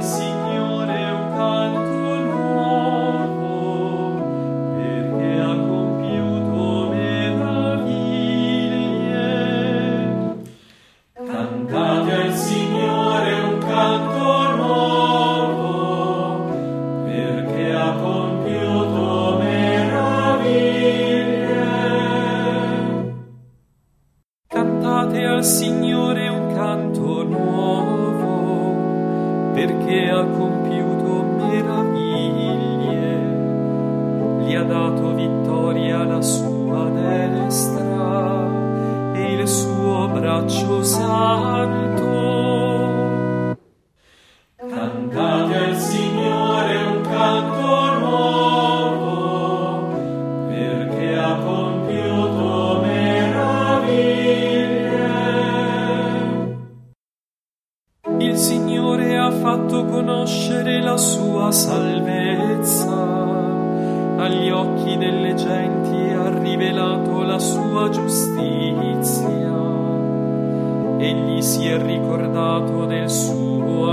perché ha compiuto meraviglie, gli ha dato vittoria alla sua destra e il suo braccio santo. Cantate al Signore un canto nuovo, perché ha compiuto meraviglie. Il Signore ha fatto conoscere la sua salvezza, agli occhi delle genti ha rivelato la sua giustizia. Egli si è ricordato del suo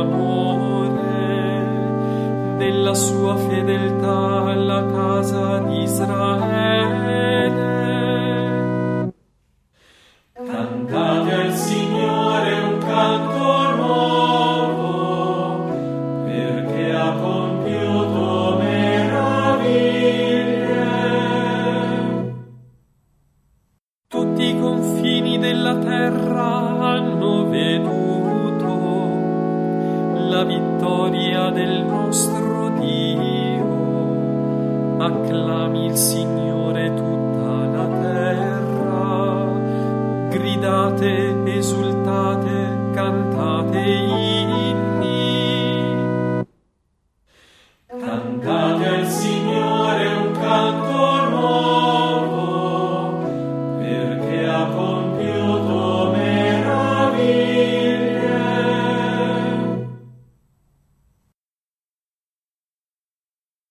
amore, della sua fedeltà alla casa di Israele. Cantate al Signore un canto nuovo, perché ha compiuto meraviglie. Tutti i confini della terra hanno veduto la vittoria del nostro Dio. Acclami il Signore tutta la terra, gridate, esultate, cantate inni.